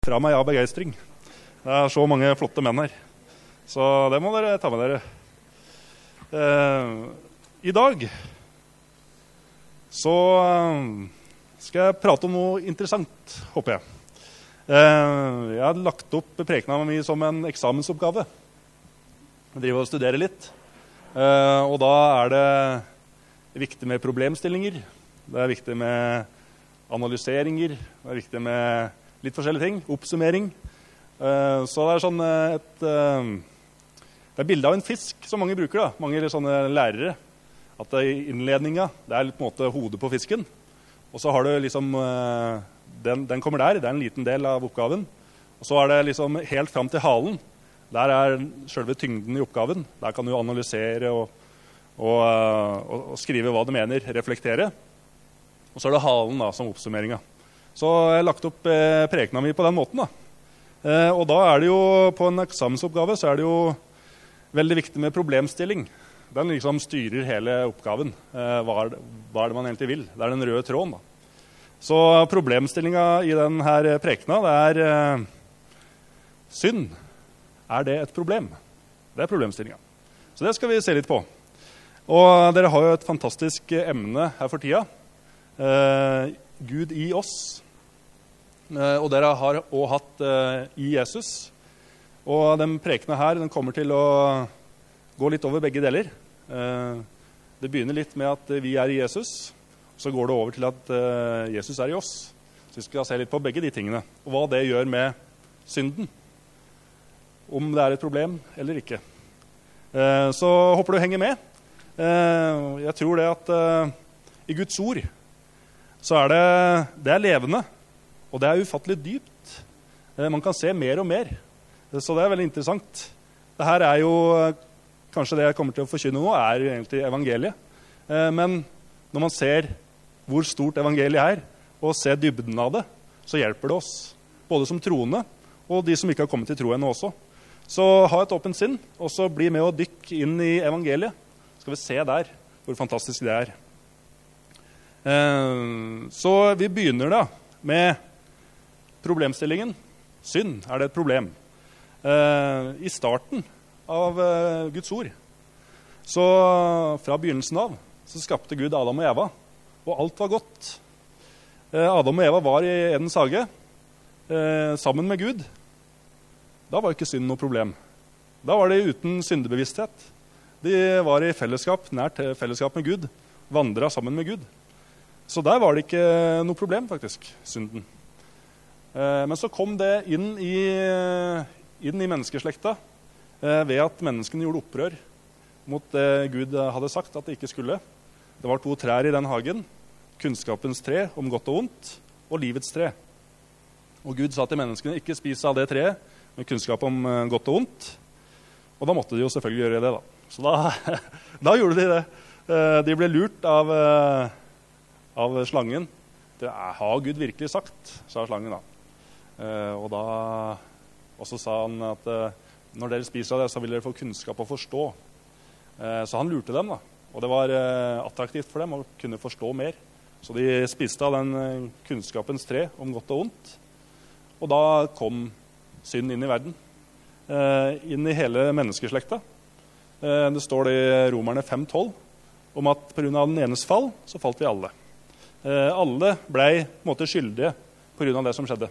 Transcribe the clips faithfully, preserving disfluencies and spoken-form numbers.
Fra meg av begeistring. Det er så mange flotte menn her. Så det må dere ta med dere. Eh, I dag så skal jeg prate om noe interessant, håper jeg. Eh, jeg har lagt opp prekena mi som en eksamensoppgave. Jeg driver og studerer litt. Eh, og da er det viktig med problemstillinger. Det er viktig med analyseringer. Det er viktig med litt forskjellige ting. Oppsummering. Uh, så det er sånn et uh, det er bildet av en fisk som mange bruker, da. Mange sånne lærere. At det i innledninga, det er på en måte hodet på fisken. Og så har du liksom uh, den, den kommer der, det er en liten del av oppgaven. Og så er det liksom helt fram til halen. Der er selve tyngden i oppgaven. Der kan du analysere og, og, uh, og, og skrive hva du mener, reflektere. Og så er det halen da, som oppsummeringa. Så jeg har lagt opp eh, prekena mi på den måten. Da. Eh, og da er det jo, på en eksamensoppgave, så er det jo veldig viktig med problemstilling. Den liksom styrer hele oppgaven. Eh, hva, er det, hva er det man egentlig vil? Det er den røde tråden. Da. Så problemstillinga i denne prekena, det er eh, synd. Er det et problem? Det er problemstillinga. Så det skal vi se litt på. Og dere har jo et fantastisk emne her for tida. Eh, Gud i oss, og dere har også hatt uh, i Jesus. Og den prekene her, den kommer til å gå litt over begge deler. Uh, det begynner litt med at vi er i Jesus, så går det over til at uh, Jesus er i oss. Så vi skal se litt på begge de tingene, og hva det gjør med synden. Om det er et problem eller ikke. Uh, så håper du henger med. Uh, jeg tror det at uh, i Guds ord, så er det, det er levende, og det er ufattelig dypt. Eh, man kan se mer og mer, så det er veldig interessant. Dette er jo, kanskje det jeg kommer til å forkynne nå, er jo egentlig evangeliet. Eh, men når man ser hvor stort evangeliet er, og ser dybden av det, så hjelper det oss, både som troende, og de som ikke har kommet til tro ennå også. Så ha et åpent sinn, og så bli med å dykke inn i evangeliet. Skal vi se der hvor fantastisk det er. Så vi begynner da med problemstillingen. Synd, er det et problem? I starten av Guds ord, så fra begynnelsen av, så skapte Gud Adam og Eva, og alt var godt. Adam og Eva var i Edens hage, sammen med Gud. Da var ikke synd noe problem. Da var de uten syndebevissthet. De var i fellesskap, nært fellesskap med Gud, vandret sammen med Gud. Så der var det ikke noe problem, faktisk, synden. Eh, men så kom det inn i, inn i menneskeslekta eh, ved at menneskene gjorde opprør mot det Gud hadde sagt at det ikke skulle. Det var to trær i den hagen, kunnskapens tre om godt og ondt, og livets tre. Og Gud sa til menneskene, ikke spis av det treet med kunnskap om godt og ondt. Og da måtte de jo selvfølgelig gjøre det, da. Så da, da gjorde de det. Eh, de ble lurt av... Eh, av slangen. Det er, har Gud virkelig sagt, sa slangen da. Eh, og da også sa han at eh, når dere spiser av det, så vil dere få kunnskap og forstå. Eh, så han lurte dem da. Og det var eh, attraktivt for dem å kunne forstå mer. Så de spiste av den eh, kunnskapens tre om godt og ondt. Og da kom synd inn i verden. Eh, inn i hele menneskeslekta. Eh, det står det i Romerne fem tolv om at på grunn av den enes fall, så falt vi alle. Eh, alle ble på en måte skyldige på grunn av det som skjedde.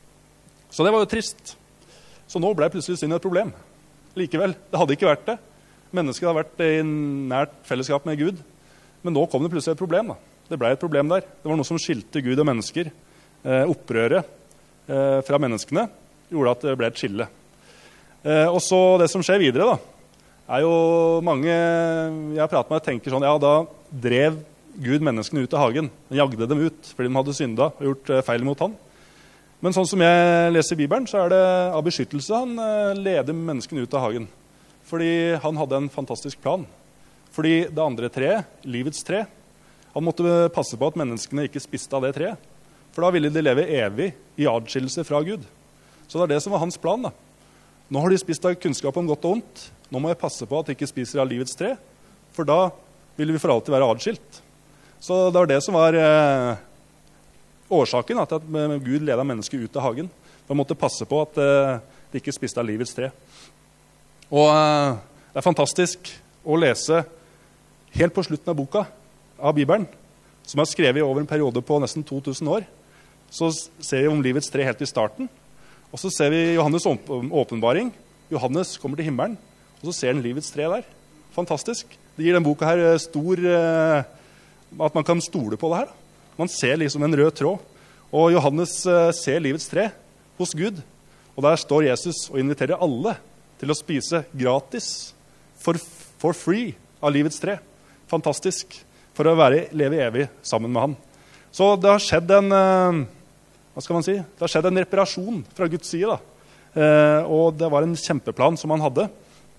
Så det var jo trist. Så nå ble plutselig synd et problem. Likevel, det hadde ikke vært det. Mennesket hadde vært i nært fellesskap med Gud. Men nå kom det plutselig et problem. Da. Det ble et problem der. Det var noe som skilte Gud og mennesker. Eh, opprøret eh, fra menneskene gjorde at det ble et skille. Eh, og så det som skjer videre da, er jo mange jeg har pratet med, tenker sånn, ja, da drev Gud menneskene ut av hagen. Han jagde dem ut fordi de hadde synda og gjort feil mot han. Men sånn som jeg leser i Bibelen, så er det av beskyttelse han leder menneskene ut av hagen. Fordi han hadde en fantastisk plan. Fordi det andre treet, livets tre, han måtte passe på at menneskene ikke spiste av det treet. For da ville de leve evig i adskillelse fra Gud. Så det er det som var hans plan da. Nå har de spist av kunnskap om godt og ondt. Nå må jeg passe på at de ikke spiser av livets tre. For da vil vi for alltid være adskilt. Så det var det som var eh, årsaken at Gud ledet mennesket ut av hagen. De måtte passe på at uh, de ikke spiste av livets tre. Og uh, det er fantastisk å lese helt på slutten av boka av Bibelen, som er skrevet over en periode på nesten to tusen år. Så ser vi om livets tre helt i starten, og så ser vi Johannes' åpenbaring. Johannes kommer til himmelen, og så ser han livets tre der. Fantastisk. Det gir den boka her stor, uh, at man kan stole på det her. Man ser liksom en rød tråd, og Johannes uh, ser livets tre hos Gud, og der står Jesus og inviterer alle til å spise gratis, for, for free, av livets tre. Fantastisk, for å være, leve evig sammen med han. Så det har skjedd en, uh, hva skal man si? Det har skjedd en reparasjon fra Guds side, da. Uh, og det var en kjempeplan som han hadde,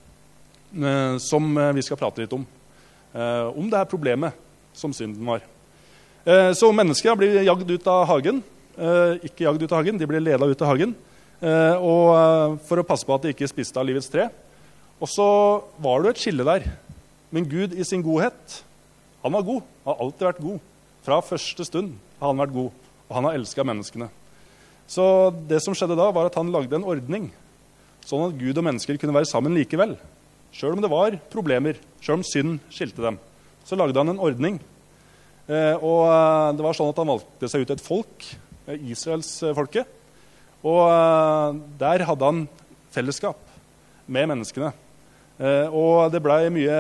uh, som vi skal prate litt om. Uh, om det her problemet som synden var. Uh, så mennesker blir jagd ut av hagen. Uh, ikke jagd ut av hagen, de blir ledet ut av hagen. Uh, og uh, for å passe på at de ikke spiste av livets tre. Og så var det et skille der. Men Gud i sin godhet, han var god. Han har alltid vært god. Fra første stund har han vært god. Og han har elsket menneskene. Så det som skjedde da, var at han lagde en ordning, sånn at Gud og mennesker kunne være sammen likevel. Selv om det var problemer, selv om synd skilte dem, så lagde han en ordning. Eh, og eh, det var sånn at han valgte seg ut et folk, eh, Israels eh, folke. Og eh, der hadde han fellesskap med menneskene. Eh, og det ble mye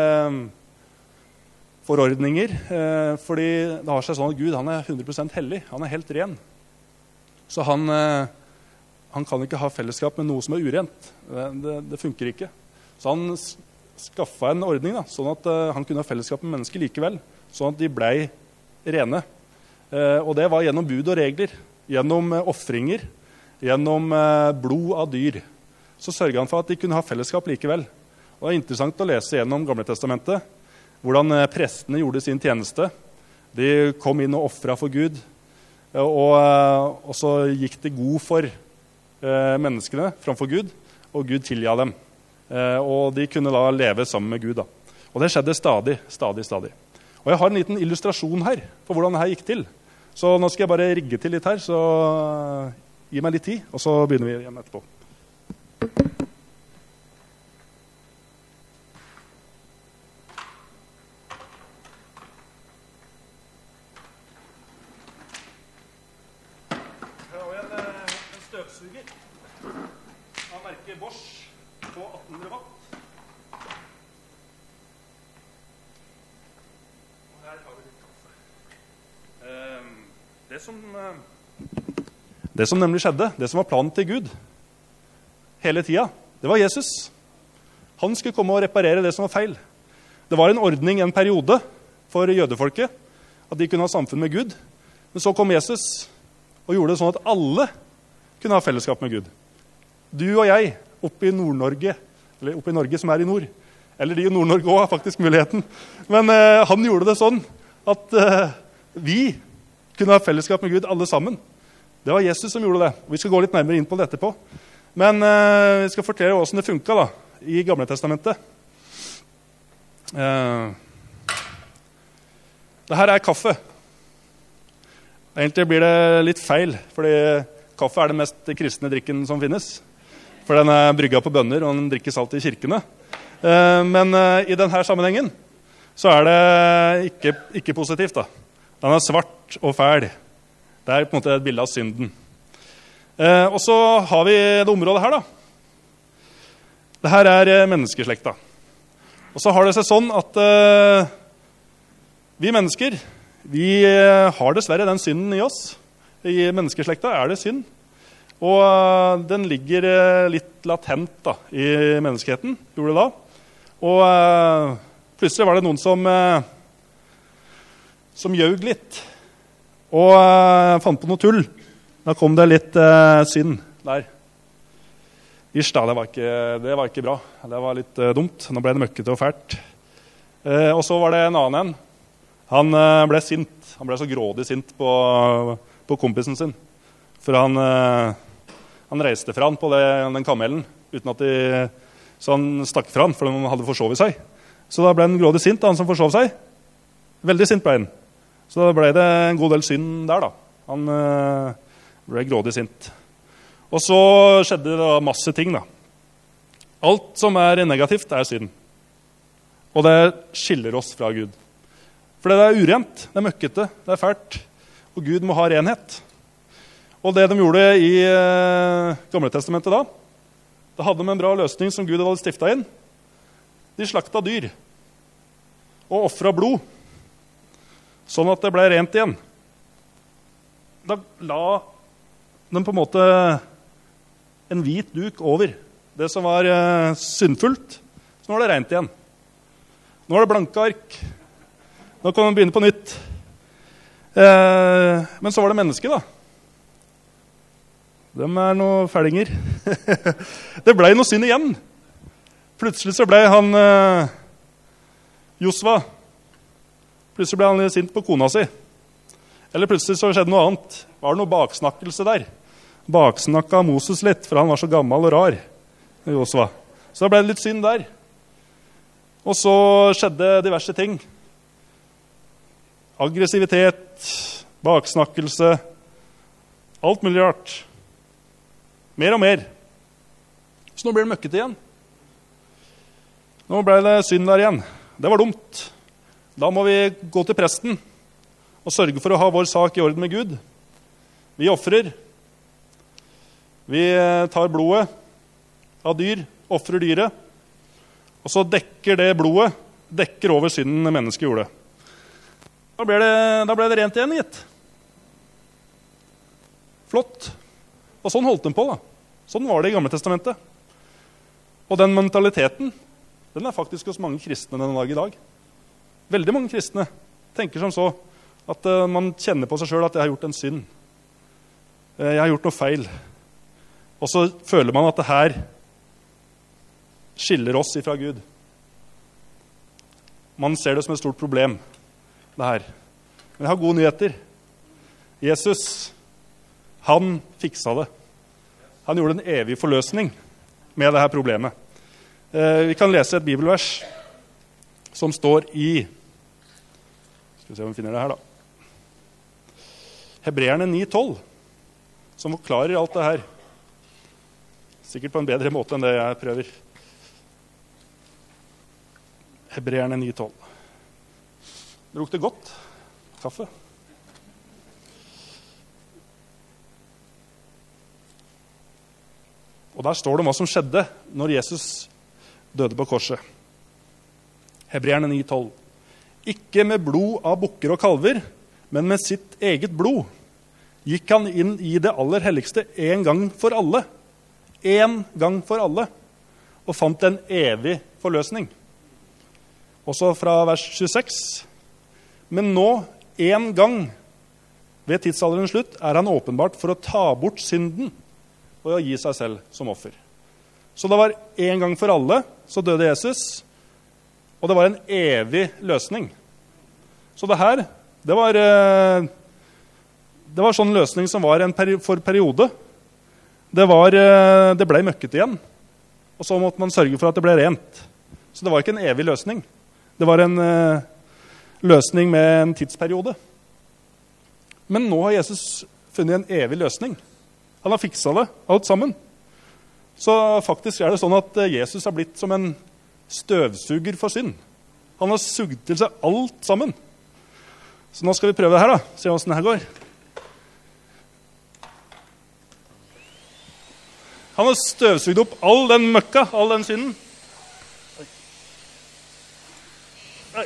forordninger, eh, fordi det har seg sånn at Gud han er hundre prosent hellig, han er helt ren. Så han, eh, han kan ikke ha fellesskap med noe som er urent. Det, det, det funker ikke. Så han skaffet en ordning, da, sånn at eh, han kunne ha fellesskap med mennesker likevel, sånn at de ble rene. Eh, og det var gjennom bud og regler, gjennom eh, offringer, gjennom eh, blod av dyr. Så sørget han for at de kunne ha fellesskap likevel. Og det er interessant å lese gjennom Gamle Testamentet, hvordan prestene gjorde sin tjeneste. De kom inn og offret for Gud, og, og så gikk det god for eh, menneskene framfor Gud, og Gud tilga dem. Eh, og de kunne da leve sammen med Gud. Da. Og det skjedde stadig, stadig, stadig. Og jeg har en liten illustrasjon her på hvordan dette gikk til. Så nå skal jeg bare rigge til litt her, så gi meg litt tid, og så begynner vi igjen etterpå. Det som, det som nemlig skjedde, det som var planen til Gud hele tida, det var Jesus. Han skulle komme og reparere det som var feil. Det var en ordning, en periode for jødefolket, at de kunne ha samfunn med Gud. Men så kom Jesus og gjorde det sånn at alle kunne ha fellesskap med Gud. Du og jeg, oppe i Nord-Norge, eller oppe i Norge som er i nord, eller de i Nord-Norge også har faktisk muligheten. Men eh, han gjorde det sånn at eh, vi kunne ha fellesskap med Gud alle sammen. Det var Jesus som gjorde det. Vi skal gå litt nærmere inn på det etterpå. Men uh, vi skal fortelle hvordan det funket da, i Gamle Testamentet. Uh, det her er kaffe. Egentlig blir det litt feil, fordi kaffe er den mest kristne drikken som finnes. For den er brygget på bønner, og den drikkes alltid i kirkene. Uh, men uh, i denne sammenhengen så er det ikke, ikke positivt da. Den er svart og fæl. Det er på en måte et bilde av synden. Eh, og så har vi det området her, da. Dette er eh, menneskeslekta. Og så har det seg sånn at eh, vi mennesker, vi eh, har dessverre den synden i oss. I menneskeslekta er det synd. Og eh, den ligger eh, litt latent da, i menneskeheten, gjorde det da. Og eh, plutselig var det noen som... Eh, som gjøg litt, og uh, fant på noe tull. Da kom det litt uh, synd der. Ish da, det var, ikke, det var ikke bra. Det var litt uh, dumt. Nå ble det møkkete og fælt. Uh, og så var det en annen en. Han uh, ble sint. Han ble så grådig sint på, på kompisen sin. For han, uh, han reiste fra han på det, den kamelen, uten at de, så han stakk fra han, for han hadde forsovet seg. Så da ble han grådig sint, han som forsov seg. Veldig sint ble han. Så da ble det en god del synd der da. Han øh, ble grådig sint. Og så skjedde det masse ting da. Alt som er negativt er synd. Og det skiller oss fra Gud. For det er urent, det er møkkete, det er fælt. Og Gud må ha renhet. Og det de gjorde i eh, Gamle Testamentet da, da hadde de en bra løsning som Gud hadde stiftet inn. De slakta dyr og offret blod, sånn at det ble rent igjen. Da la de på en måte en hvit duk over det som var eh, syndfullt, så nå er det rent igjen. Nå er det blanke ark. Nå kan man begynne på nytt. Eh, men så var det mennesket da. De er noen fællinger. Det ble noe synd igjen. Plutselig så ble han eh, Josva. Plutselig ble han sint på kona si. Eller plutselig så skjedde noe annet. Var det noe baksnakkelse der? Baksnakka Moses litt, for han var så gammel og rar. Josva. Så da ble det litt synd der. Og så skjedde diverse ting. Aggressivitet, baksnakkelse, alt mulig rart. Mer og mer. Så nå blir det møkkete igjen. Nå ble det synd der igjen. Det var dumt. Da må vi gå til presten og sørge for å ha vår sak i orden med Gud. Vi offrer. Vi tar blodet av dyr, offrer dyret, og så dekker det blodet, dekker over synden mennesket gjorde. Da ble det, da ble det rent igjen, gitt. Flott. Og sånn holdt de på, da. Sånn var det i Gamle Testamentet. Og den mentaliteten, den er faktisk hos mange kristne denne dag i dag. Veldig mange kristne tenker som så, at uh, man kjenner på seg selv at jeg har gjort en synd. Uh, jeg har gjort noe feil. Og så føler man at det her skiller oss ifra Gud. Man ser det som et stort problem, det her. Men jeg har gode nyheter. Jesus, han fiksa det. Han gjorde en evig forløsning med det her problemet. Eh, vi kan lese et bibelvers som står i, skal vi se om vi finner det her da, Hebreerne ni tolv, som forklarer alt det her. Sikkert på en bedre måte enn det jeg prøver. Hebreerne ni tolv. Det lukter godt. Kaffe. Og der står det om hva som skjedde når Jesus døde på korset. Hebreerne ni tolv. Ikke med blod av bukker og kalver, men med sitt eget blod gikk han inn i det aller helligste en gang for alle. En gang for alle. Og fant en evig forløsning. Også fra vers tjueseks. Men nå, en gang, ved tidsalderens slutt, er han åpenbart for å ta bort synden og å gi seg selv som offer. Så det var en gang for alle, så døde Jesus, og det var en evig løsning. Så det her, det var, det var sånn løsning som var en peri- for periode. Det, var, det ble møkket igjen, og så måtte man sørge for at det ble rent. Så det var ikke en evig løsning. Det var en uh, løsning med en tidsperiode. Men nå har Jesus funnet en evig løsning. Han har fiksa det, alt sammen. Så faktisk er det sånn at Jesus har blitt som en støvsuger for synd. Han har sugd til seg alt sammen. Så nå skal vi prøve det her da, se hvordan det her går. Han har støvsugd opp all den møkka, all den synden. Oi.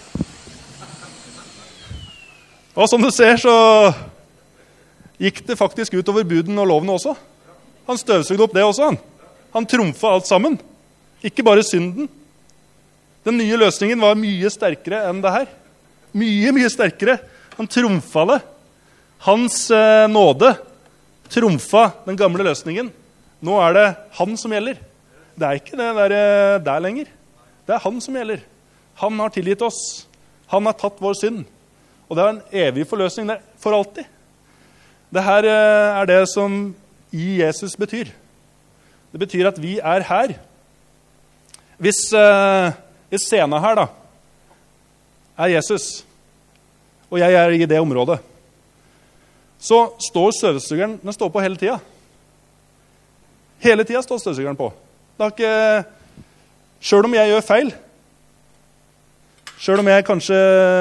Og som du ser, så gikk det faktisk ut over buden og lovene også. Han støvsugde opp det også, han. Han trumfa alt sammen. Ikke bare synden. Den nye løsningen var mye sterkere enn det her. Mye, mye sterkere. Han trumfa det. Hans eh, nåde trumfa den gamle løsningen. Nå er det han som gjelder. Det er ikke det der, der lenger. Det er han som gjelder. Han har tilgitt oss. Han har tatt vår synd. Og det er en evig forløsning der, for alltid. Det her er det som i Jesus betyr. Det betyr at vi er her. Hvis, uh, hvis scenen her da, er Jesus, og jeg er i det området, så står støvsugeren, den står på hele tiden. Hele tiden står støvsugeren på. Det har ikke, selv om jeg gjør feil, selv om jeg kanskje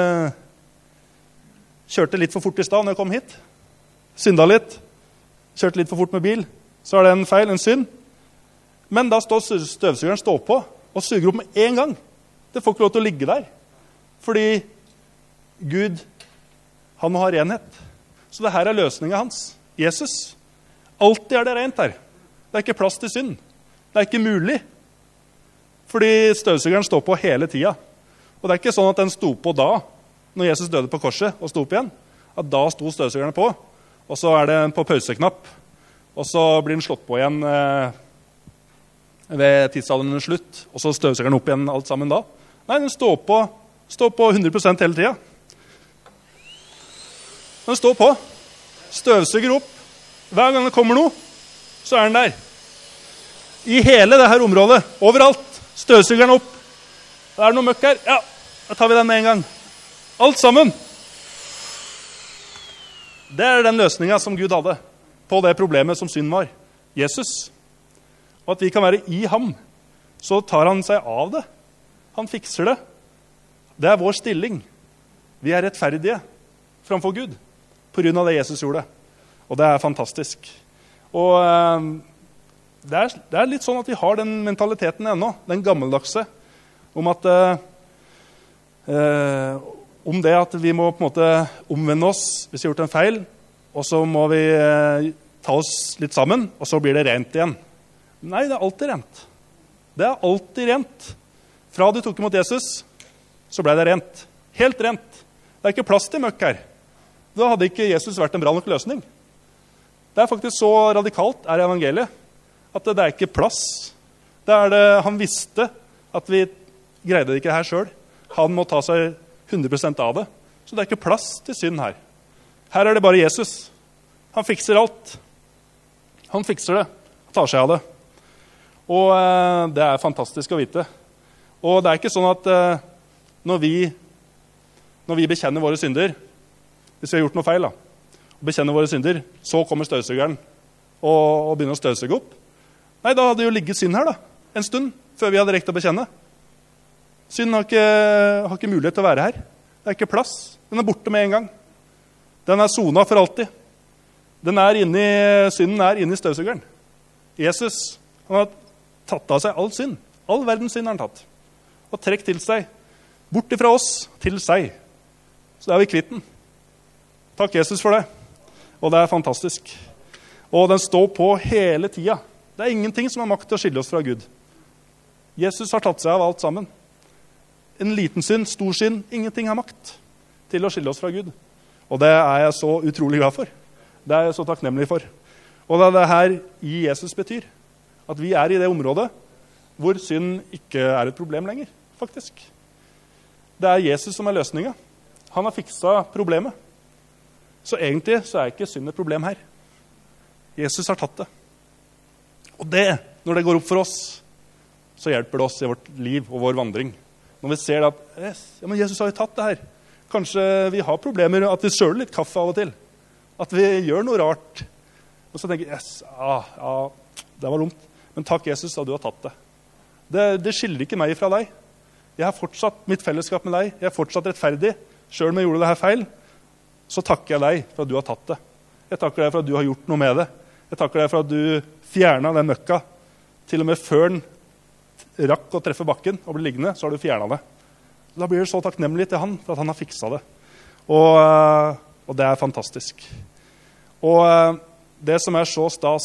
kjørte litt for fort i stad når jeg kom hit, synda litt, kjørte litt for fort med bil, så er det en feil, en synd. Men da står støvsugeren stå på og suger opp med en gang. Det får ikke lov til å ligge der. Fordi Gud, han må ha renhet. Så det her er løsningen hans. Jesus. Alltid er det rent her. Det er ikke plass til synd. Det er ikke mulig. Fordi støvsugeren står på hele tida. Og det er ikke sånn at den sto på da, når Jesus døde på korset og sto opp igjen, at da sto støvsugerne på, og så er det på pauseknapp, og så blir den slått på igjen eh, ved tidsalderens slutt, og så støvsuger den opp igjen alt sammen da. Nei, den står på, står på hundre prosent hele tida. Den står på, støvsuger opp. Hver gang det kommer noe, så er den der. I hele dette området, overalt, støvsuger den opp. Det er noe møkk her. Ja, da tar vi den med en gang. Alt sammen. Det er den løsningen som Gud hadde på det problemet som synd var. Jesus. Og at vi kan være i ham, så tar han seg av det. Han fikser det. Det er vår stilling. Vi er rettferdige framfor Gud på grunn av det Jesus gjorde. Og det er fantastisk. Og eh, det, er, det er litt sånn at vi har den mentaliteten ennå, den gammeldagse, om at eh, om det at vi må på en måte omvende oss hvis vi har gjort en feil, og så må vi eh, ta oss litt sammen, og så blir det rent igjen. Nei, det er alltid rent. Det er alltid rent. Fra du tok imot Jesus, så ble det rent. Helt rent. Det er ikke plass til møkk her. Da hadde ikke Jesus vært en bra nok løsning. Det er faktisk så radikalt er evangeliet, at det er ikke plass. Det er det, han visste at vi greide det ikke her selv. Han må ta seg hundre prosent av det. Så det er ikke plass til synd her. Her er det bare Jesus. Han fikser alt. Han fikser det. Han tar seg av det. Og eh, det er fantastisk å vite. Og det er ikke sånn at eh, når, vi, når vi bekjenner våre synder, hvis vi har gjort noe feil, da, og bekjenner våre synder, så kommer støvsugeren og, og begynner å støvsuge opp. Nei, da hadde jo ligget synd her da, en stund før vi hadde rekt å bekjenne. Synden har ikke, har ikke mulighet til å være her. Det er ikke plass. Den er borte med en gang. Den er sonet for alltid. Den er inni, synden er inne i støvsugeren. Jesus, han har tatt av seg all synd. All verdens synd har han tatt. Og trekk til seg. Bort ifra oss til seg. Så da er vi kvitt den. Takk Jesus for det. Og det er fantastisk. Og den står på hele tida. Det er ingenting som har makt til å skille oss fra Gud. Jesus har tatt seg av alt sammen. En liten synd, stor synd, ingenting har makt til å skille oss fra Gud. Og det er jeg så utrolig glad for. Det er jeg så takknemlig for. Og det er det her i Jesus betyr. At vi er i det området hvor synd ikke er et problem lenger, faktisk. Det er Jesus som er løsningen. Han har fikset problemet. Så egentlig så er ikke synd et problem her. Jesus har tatt det. Og det, når det går opp for oss, så hjelper det oss i vårt liv og vår vandring. Når vi ser at yes, ja, men Jesus har jo tatt det her. Kanskje vi har problemer, at vi søler litt kaffe av og til. At vi gjør noe rart. Og så tenker jeg, yes, ah, ah, det var dumt. Men takk Jesus at du har tatt det. det. Det skiller ikke meg fra deg. Jeg har fortsatt mitt fellesskap med deg. Jeg er fortsatt rettferdig. Selv om jeg gjorde det her feil, så takker jeg deg for at du har tatt det. Jeg takker deg for at du har gjort noe med det. Jeg takker deg for at du fjernet den møkka. Til og med før den rakk å treffe bakken og bli liggende, så har du fjernet det. Da blir du så takknemlig til han for at han har fikset det. Og, og det er fantastisk. Og det som er så stas,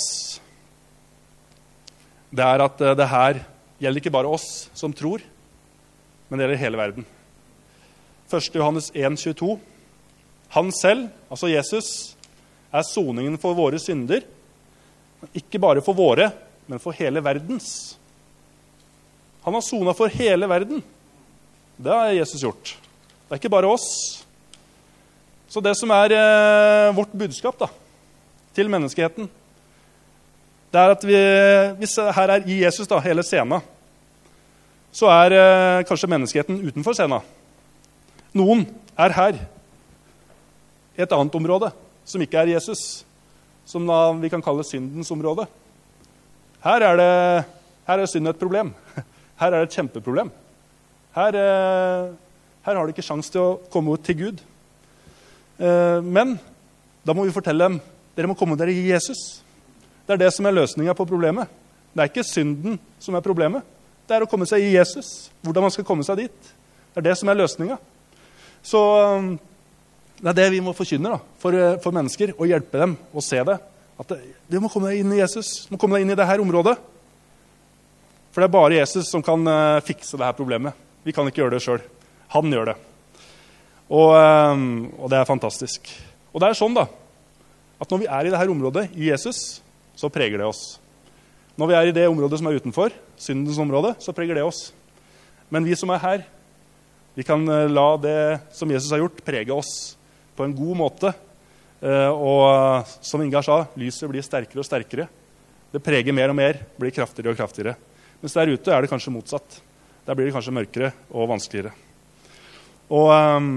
det er at det her gjelder ikke bare oss som tror, men det gjelder hele verden. første Johannes en tjueto. Han selv, altså Jesus, er soningen for våre synder. Ikke bare for våre, men for hele verdens. Han har sonet for hele verden. Det har Jesus gjort. Det er ikke bare oss. Så det som er eh, vårt budskap da, til menneskeheten, det er at vi, hvis her er i Jesus da, hele scenen, så er eh, kanskje menneskeheten utenfor scenen. Noen er her, i et annet område, som ikke er Jesus, som da vi kan kalle syndens område. Her er det, her er synd et problem. Her er det et kjempeproblem. Her, eh, her har de ikke sjans til å komme ut til Gud. Eh, men da må vi fortelle dem, dere må komme dere i Jesus. Det er det som er løsningen på problemet. Det er ikke synden som er problemet. Det er å komme seg i Jesus. Hvordan man skal komme seg dit. Det er det som er løsningen. Så det er det vi må forkynne da, for, for mennesker, og hjelpe dem å se det. At det, du må komme deg inn i Jesus, du må komme deg inn i dette området. For det er bare Jesus som kan uh, fikse dette problemet. Vi kan ikke gjøre det selv. Han gjør det. Og, um, og det er fantastisk. Og det er sånn da, at når vi er i dette området, i Jesus, så preger det oss. Når vi er i det området som er utenfor, syndens område, så preger det oss. Men vi som er her, vi kan uh, la det som Jesus har gjort prege oss på en god måte. Uh, og som Ingar sa, lyset blir sterkere og sterkere. Det preger mer og mer, blir kraftigere og kraftigere. Mens der ute er det kanskje motsatt. Der blir det kanskje mørkere og vanskeligere. Og, um,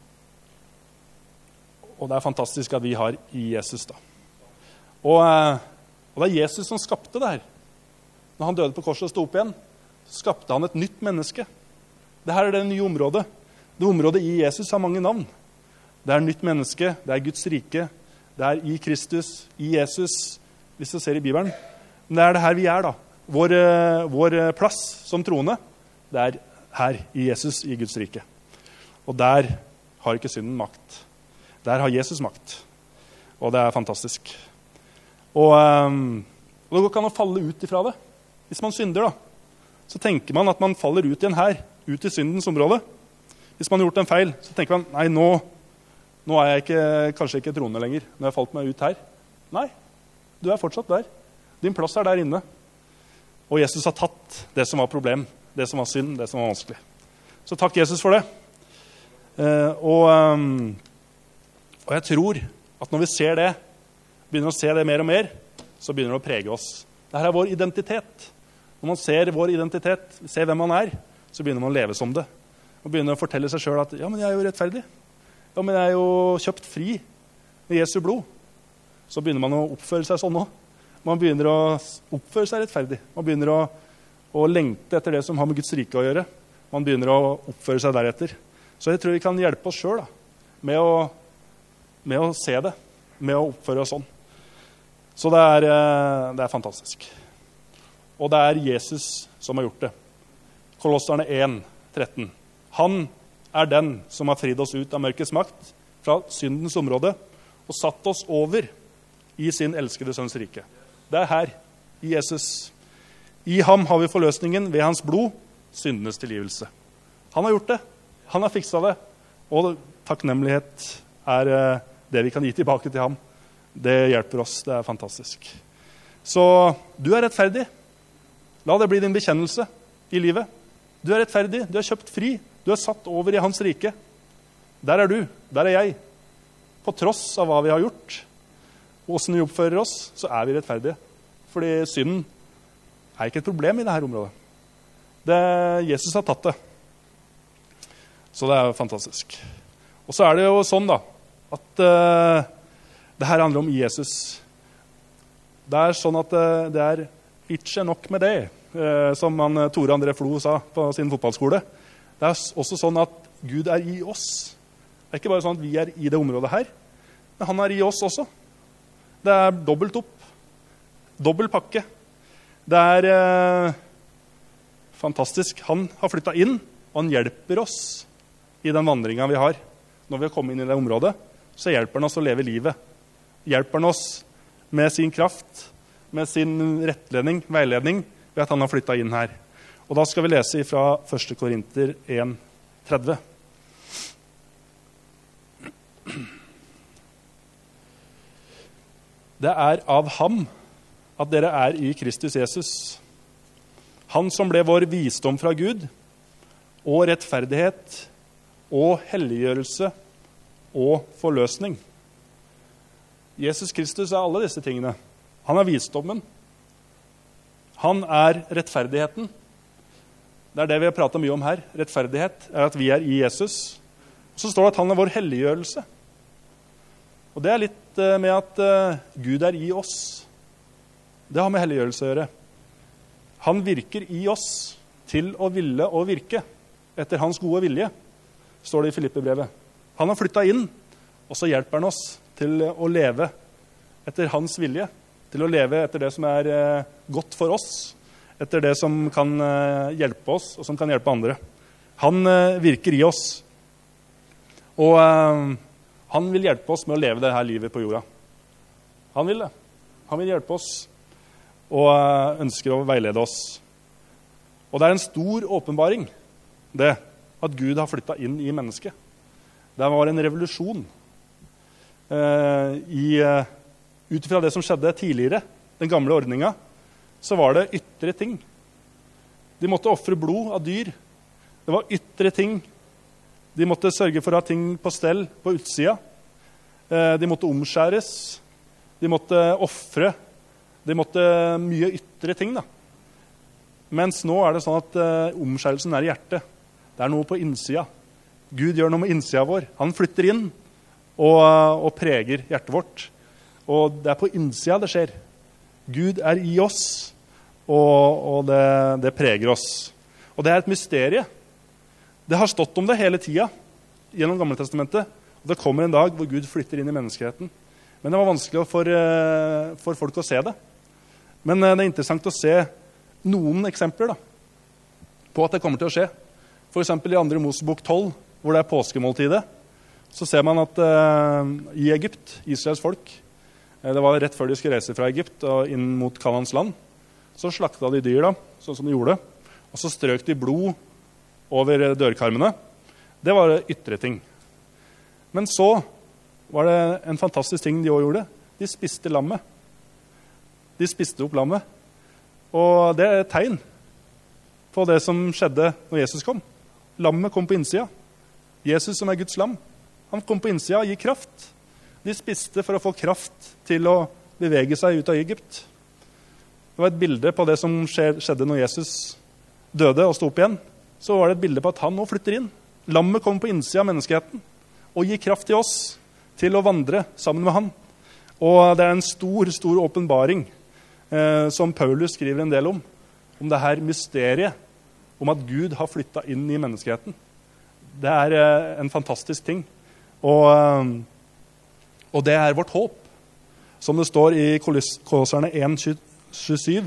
og det er fantastisk at vi har i Jesus da. Og, uh, og det er Jesus som skapte det her. Når han døde på korset og stod opp igjen, så skapte han et nytt menneske. Dette er det nye området. Det området i Jesus har mange navn. Det er nytt menneske, det er Guds rike, det er i Kristus, i Jesus, hvis du ser i Bibelen. Men det er det her vi er da. Vår, vår plass som troende, det er her i Jesus, i Guds rike. Og der har ikke synden makt. Der har Jesus makt. Og det er fantastisk. Og, um, og det går ikke an å falle ut ifra det. Hvis man synder da, så tenker man at man faller ut igjen her, ut i syndens område. Hvis man har gjort en feil, så tenker man, nei, nå... Nå er jeg ikke, kanskje ikke troende lenger, når jeg har falt meg ut her. Nei, du er fortsatt der. Din plass er der inne. Og Jesus har tatt det som var problem, det som var synd, det som var vanskelig. Så takk Jesus for det. Eh, og, um, og jeg tror at når vi ser det, begynner å se det mer og mer, så begynner det å prege oss. Dette er vår identitet. Når man ser vår identitet, ser hvem man er, så begynner man å leve som det. Og begynner å fortelle seg selv at ja, men jeg er jo rettferdig. Ja, men jeg er jo kjøpt fri med Jesu blod. Så begynner man å oppføre seg sånn også. Man begynner å oppføre seg rettferdig. Man begynner å, å lengte etter det som har med Guds rike å gjøre. Man begynner å oppføre seg deretter. Så jeg tror vi kan hjelpe oss selv da, med å, med å se det, med å oppføre oss sånn. Så det er, det er fantastisk. Og det er Jesus som har gjort det. Kolosserne én tretten. Han er den som har fridd oss ut av mørkets makt fra syndens område og satt oss over i sin elskede sønns rike. Det er her, i Jesus. I ham har vi forløsningen ved hans blod, syndenes tilgivelse. Han har gjort det. Han har fikset det. Og takknemlighet er det vi kan gi tilbake til ham. Det hjelper oss. Det er fantastisk. Så du er rettferdig. La det bli din bekjennelse i livet. Du er rettferdig. Du er kjøpt fri. Du er satt over i hans rike. Der er du, der er jeg. På tross av hva vi har gjort, og hvordan vi oppfører oss, så er vi rettferdige. Fordi synden er ikke et problem i dette området. Det, Jesus har tatt det. Så det er fantastisk. Og så er det jo sånn da, at uh, det her handler om Jesus. Det er sånn at uh, det er ikke nok med det, uh, som han, Tore André Flo sa på sin fotballskole. Det er også sånn at Gud er i oss. Det er ikke bare sånn at vi er i det området her, men han er i oss også. Det er dobbelt opp. Dobbelt pakke. Det er eh, fantastisk. Han har flyttet inn, og han hjelper oss i den vandringen vi har. Når vi har kommet inn i det området, så hjelper han oss å leve livet. Hjelper han oss med sin kraft, med sin rettledning, veiledning, ved at han har flyttet inn her. Og da skal vi lese fra første Korinter én tretti. Det er av ham at dere er i Kristus Jesus. Han som ble vår visdom fra Gud, og rettferdighet, og helliggjørelse, og forløsning. Jesus Kristus er alle disse tingene. Han er visdommen. Han er rettferdigheten. Det er det vi har pratet mye om her. Rettferdighet er at vi er i Jesus. Og så står det at han er vår helliggjørelse. Og det er litt med at Gud er i oss. Det har med helliggjørelse å gjøre. Han virker i oss til å ville og virke etter hans gode vilje, står det i Filippe-brevet. Han har flyttet inn, og så hjelper han oss til å leve etter hans vilje, til å leve etter det som er eh, godt for oss, etter det som kan eh, hjelpe oss, og som kan hjelpe andre. Han eh, virker i oss, og eh, han vil hjelpe oss med å leve det her livet på jorda. Han vil det. Han vil hjelpe oss, og eh, ønsker å veilede oss. Og det er en stor åpenbaring, det at Gud har flyttet inn i mennesket. Det var en revolusjon eh, i, eh, ut fra det som skjedde tidligere, den gamle ordninga, så var det ytre ting. De måtte offre blod av dyr. Det var ytre ting. De måtte sørge for å ha ting på stell på utsida. Eh, de måtte omskjæres. De måtte offre. De måtte mye ytre ting, da. Mens nå er det sånn at eh, omskjærelsen er i hjertet. Det er noe på innsida. Gud gjør noe med innsida vår. Han flytter inn og, og preger hjertet vårt. Og det er på innsida det skjer. Gud er i oss, og, og det, det preger oss. Og det er et mysterie. Det har stått om det hele tida gjennom Gamle Testamentet. Og det kommer en dag hvor Gud flytter inn i menneskeheten. Men det var vanskelig for, for folk å se det. Men det er interessant å se noen eksempler da, på at det kommer til å skje. For eksempel i andre Mosebok tolv, hvor det er påskemåltidet, så ser man at uh, i Egypt, Israels folk, uh, det var rett før de skulle reise fra Egypt og inn mot Kanans land, så slakta de dyr da, sånn som de gjorde, og så strøk de blod over dørkarmene. Det var ytre ting. Men så var det en fantastisk ting de også gjorde. De spiste lammet. De spiste opp lammet. Og det er et tegn på det som skjedde når Jesus kom. Lammet kom på innsida. Jesus som er Guds lam. Han kom på innsida og gir kraft. De spiste for å få kraft til å bevege seg ut av Egypt. Det var et bilde på det som skjedde når Jesus døde og sto opp igjen. Så var det et bilde på at han nå flytter inn. Lammet kom på innsida av menneskeheten og gir kraft til oss til å vandre sammen med han. Og det er en stor, stor åpenbaring eh, som Paulus skriver en del om. Om det her mysteriet om at Gud har flyttet inn i menneskeheten. Det er eh, en fantastisk ting. Og, eh, og det er vårt håp. Som det står i Kolosserne én tjuesyv.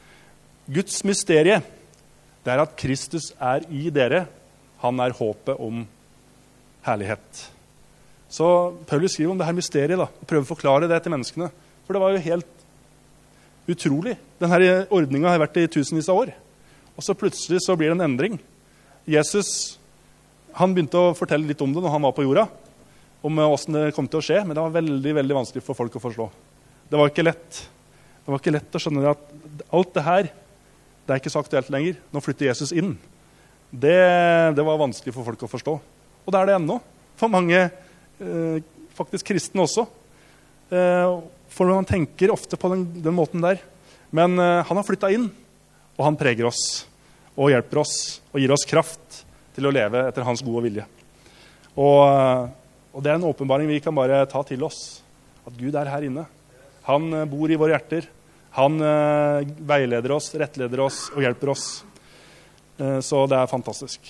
Guds mysterie, det er at Kristus er i dere. Han er håpet om herlighet. Så Paulus skriver om det her mysteriet da, og prøver å forklare det til menneskene. For det var jo helt utrolig. Denne ordningen har vært i tusenvis av år. Og så plutselig så blir det en endring. Jesus, han begynte å fortelle litt om det når han var på jorda, om hvordan det kom til å skje, men det var veldig, veldig vanskelig for folk å forstå. Det var ikke lett. Det var ikke lett å skjønne at alt det her, det er ikke så aktuelt lenger. Nå flytter Jesus inn. Det, det var vanskelig for folk å forstå. Og det er det ennå. For mange, eh, faktisk kristne også. Eh, for man tenker ofte på den, den måten der. Men eh, han har flyttet inn, og han preger oss, og hjelper oss, og gir oss kraft til å leve etter hans gode vilje. Og, og det er en åpenbaring vi kan bare ta til oss. At Gud er her inne. Han bor i våre hjerter. Han eh, veileder oss, rettleder oss og hjelper oss. Eh, så det er fantastisk.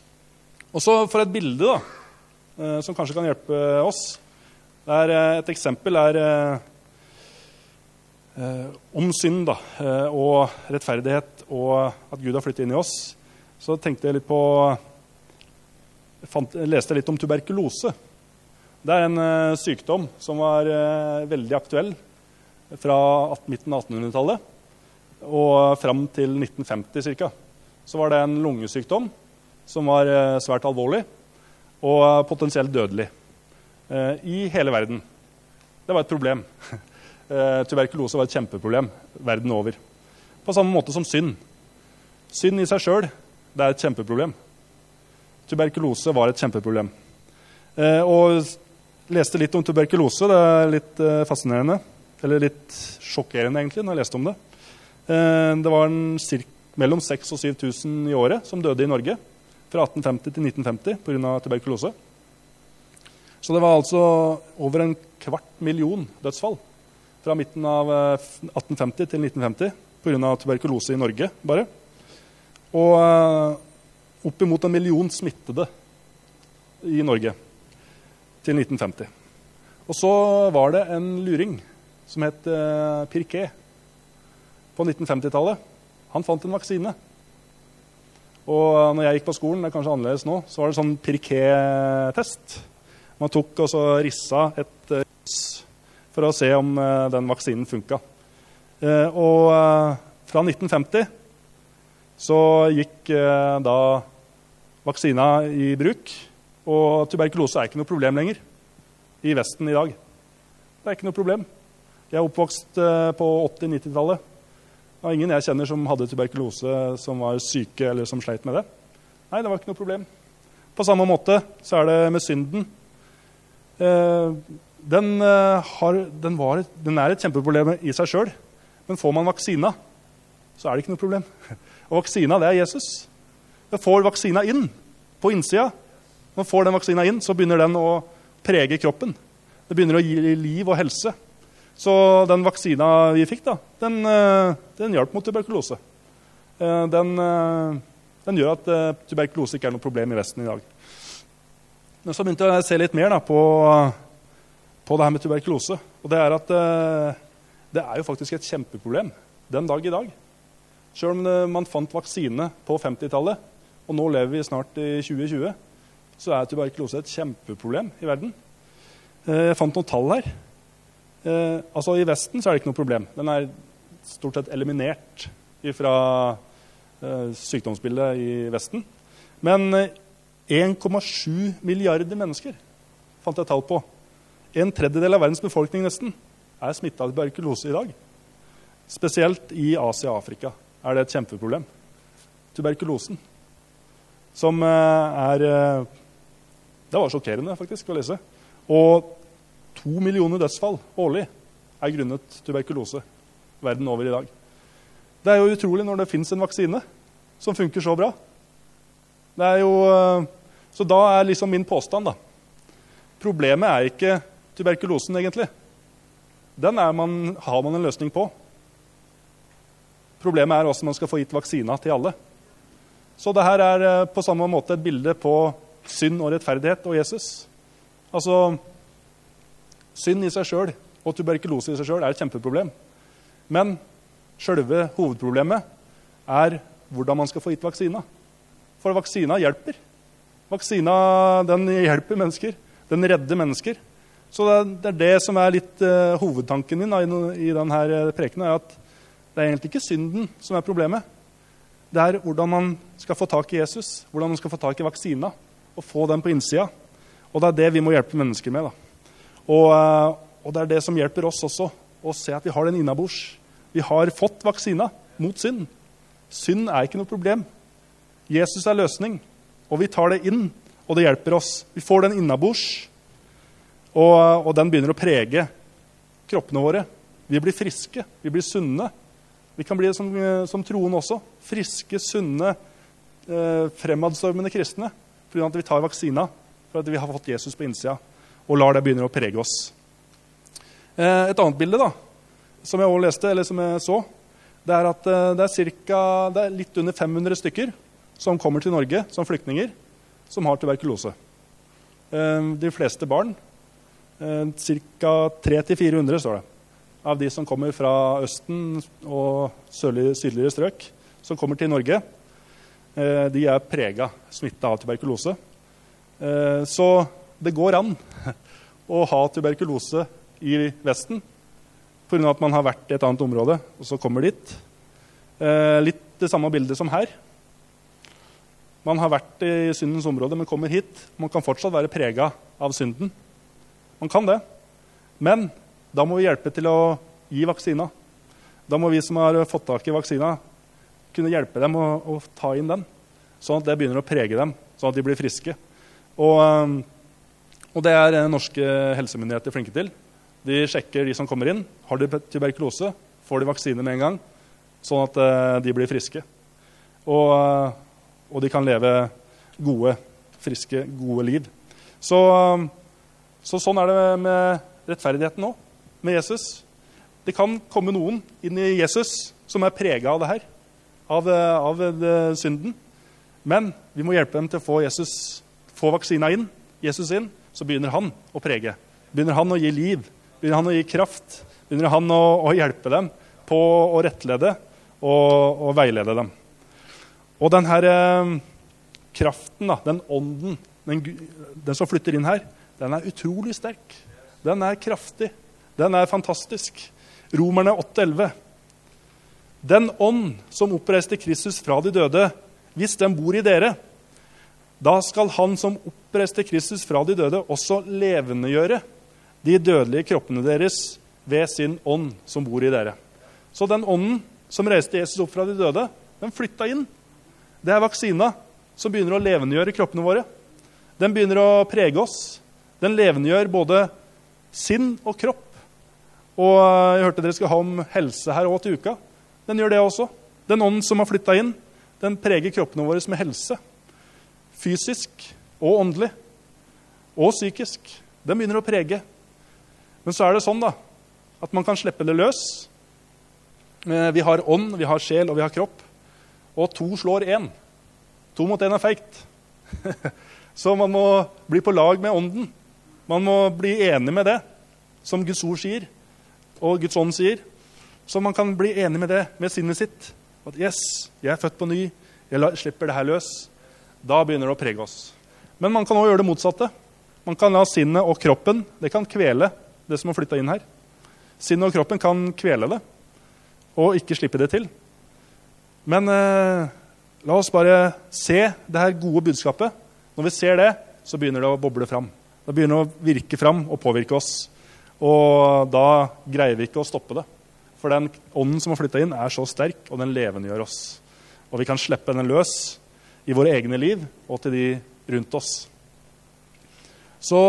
Og så for et bilde da, eh, som kanskje kan hjelpe oss. Det er, eh, et eksempel er eh, eh, om synd da, eh, og rettferdighet og at Gud har flyttet inn i oss. Så tenkte jeg litt på, jeg fant, jeg leste litt om tuberkulose. Det er en eh, sykdom som var eh, veldig aktuell fra midten av attenhundretallet og fram til nitten femti cirka. Så var det en lungesykdom som var eh, svært alvorlig og potensielt dødelig eh, i hele verden. Det var et problem. eh, tuberkulose var et kjempeproblem verden over. På samme måte som synd. Synd i seg selv, det er et kjempeproblem. Tuberkulose var et kjempeproblem. Eh, og leste litt om tuberkulose, det er litt eh, fascinerende. Eller litt sjokkerende egentlig, når jeg leste om det. Eh, det var en cirka mellom seks og syv tusen i året som døde i Norge fra atten femti til nitten femti på grunn av tuberkulose. Så det var altså over en kvart million dødsfall fra midten av atten femti til nitten femti på på grunn av tuberkulose i Norge, bare. Og uh, oppimot en million smittede i Norge til nitten femti. Og så var det en luring som het uh, Pirquet på nitten femti-tallet. Han fant en vaksine. Og uh, når jeg gikk på skolen, det er kanskje annerledes nå, så var det sånn Pirquet-test. Man tok og så rissa et uh, for å se om uh, den vaksinen funka. Uh, og uh, fra nitten femti så gikk uh, da vaksina i bruk, og tuberkulose er ikke noe problem lenger i Vesten i dag. Det er ikke noe problem. Jeg er oppvokst uh, på åtti-nitti-tallet. Det var ingen jeg kjenner som hadde tuberkulose, som var syke eller som sleit med det. Nei, det var ikke noe problem. På samme måte så er det med synden. Uh, Den, uh, har, den, var, den er et kjempeproblem i seg selv, men får man vaksina, så er det ikke noe problem. Og vaksina, det er Jesus. Man får vaksina inn på innsida. Når man får den vaksina inn, så begynner den å prege kroppen. Det begynner å gi liv og helse. Så den vaksina vi fikk, da, den, uh, den hjalp mot tuberkulose. Uh, den, uh, den gjør at uh, tuberkulose ikke er noe problem i Vesten i dag. Men så begynte jeg å se litt mer da, på... på det her med tuberkulose, og det er at uh, det er jo faktisk et kjempeproblem den dag i dag. Selv om uh, man fant vaksine på femti-tallet, og nå lever vi snart i tjue tjue, så er tuberkulose et kjempeproblem i verden. Uh, jeg fant noen tall her. Uh, altså I Vesten så er det ikke noe problem. Den er stort sett eliminert fra uh, sykdomsbildet i Vesten. Men uh, en komma sju milliarder mennesker fant jeg tall på. En tredjedel av verdens befolkning nesten er smittet av tuberkulose i dag. Spesielt i Asia og Afrika er det et kjempeproblem. Tuberkulosen, som er... Det var sjokkerende faktisk å lese. Og to millioner dødsfall årlig er grunnet tuberkulose verden over i dag. Det er jo utrolig når det finnes en vaksine som funker så bra. Det er jo... Så da er liksom min påstand da. Problemet er ikke tuberkulosen egentlig. Den er man, har man en løsning på. Problemet er også at man skal få gitt vaksina til alle. Så det her er på samme måte et bilde på synd og rettferdighet og Jesus. Altså, synd i seg selv og tuberkulose i seg selv er et kjempeproblem. Men selve hovedproblemet er hvordan man skal få gitt vaksina. For vaksina hjelper. Vaksina, den hjelper mennesker. Den redder mennesker. Så det er, det er det som er litt uh, hovedtanken din da, i, i denne prekenen, er at det er egentlig ikke synden som er problemet. Det er hvordan man skal få tak i Jesus, hvordan man skal få tak i vaksina, og få den på innsida. Og det er det vi må hjelpe mennesker med. Da. Og, uh, og det er det som hjelper oss også, å se at vi har den innabords. Vi har fått vaksina mot synd. Synd er ikke noe problem. Jesus er løsning, og vi tar det inn, og det hjelper oss. Vi får den innabords, og, og den begynner å prege kroppene våre. Vi blir friske, vi blir sunne. Vi kan bli som, som troen også. Friske, sunne, eh, fremadstormende kristne. Fordi at vi tar vaksina, for at vi har fått Jesus på innsida, og lar det begynne å prege oss. Eh, et annet bilde da, som jeg også leste, eller som jeg så, det er at eh, det, er cirka, det er litt under fem hundre stykker som kommer til Norge som flyktninger, som har tuberkulose. Eh, de fleste barn, eh, cirka tre til fire hundre står det, av de som kommer fra Østen og sørlige, sydligere strøk, som kommer til Norge. Eh, de er preget, smittet av tuberkulose. Eh, så det går an å ha tuberkulose i Vesten, på grunn av at man har vært i et annet område, og så kommer dit. Eh, litt det samme bildet som her. Man har vært i syndens område, men kommer hit. Man kan fortsatt være preget av synden. Man kan det. Men da må vi hjelpe til å gi vaksina. Da må vi som har fått tak i vaksina, kunne hjelpe dem å, å ta inn den, sånn at det begynner å prege dem, sånn at de blir friske. Og, og det er norske helsemyndigheter flinke til. De sjekker de som kommer inn. Har de tuberkulose, får de vaksine med en gang, sånn at de blir friske. Og, og de kan leve gode, friske, gode liv. Så, så sånn er det med rettferdigheten nå, med Jesus. Det kan komme noen inn i Jesus som er preget av det her, av, av synden. Men vi må hjelpe dem til å få Jesus, få vaksina inn, Jesus inn, så begynner han å prege. Begynner han å gi liv, begynner han å gi kraft, begynner han å, å hjelpe dem på å rettlede og, og veilede dem. Og den her eh, kraften, da, den ånden, den, den som flytter inn her, den er utrolig sterk. Den er kraftig. Den er fantastisk. Romerne åtte elleve. Den ånd som oppreiste Kristus fra de døde, hvis den bor i dere, da skal han som oppreiste Kristus fra de døde også levendegjøre de dødelige kroppene deres ved sin ånd som bor i dere. Så den ånden som reiste Jesus opp fra de døde, den flytta inn. Det er vaksina som begynner å levendegjøre kroppene våre. Den begynner å prege oss. Den levendegjør både sinn og kropp. Og jeg hørte dere skal ha om helse her også til uka. Den gjør det også. Den ånden som har flyttet inn, den preger kroppene våre med helse. Fysisk og åndelig. Og psykisk. Den begynner å prege. Men så er det sånn da, at man kan slippe det løs. Vi har ånd, vi har sjel og vi har kropp. Og to slår én. To mot én er feigt. Så man må bli på lag med ånden. Man må bli enig med det, som Guds ord sier, og Guds ånd sier. Så man kan bli enig med det, med sinnet sitt. At yes, jeg er født på ny, jeg slipper det her løs. Da begynner det å prege oss. Men man kan også gjøre det motsatte. Man kan la sinnet og kroppen, det kan kvele det som har flyttet inn her. Sinnet og kroppen kan kvele det, og ikke slippe det til. Men eh, la oss bare se det her gode budskapet. Når vi ser det, så begynner det å boble fram. Det begynner å virke fram og påvirke oss. Og da greier vi ikke å stoppe det. For den ånden som har flyttet inn er så sterk, og den levendegjør oss. Og vi kan slippe den løs i våre egne liv og til de rundt oss. Så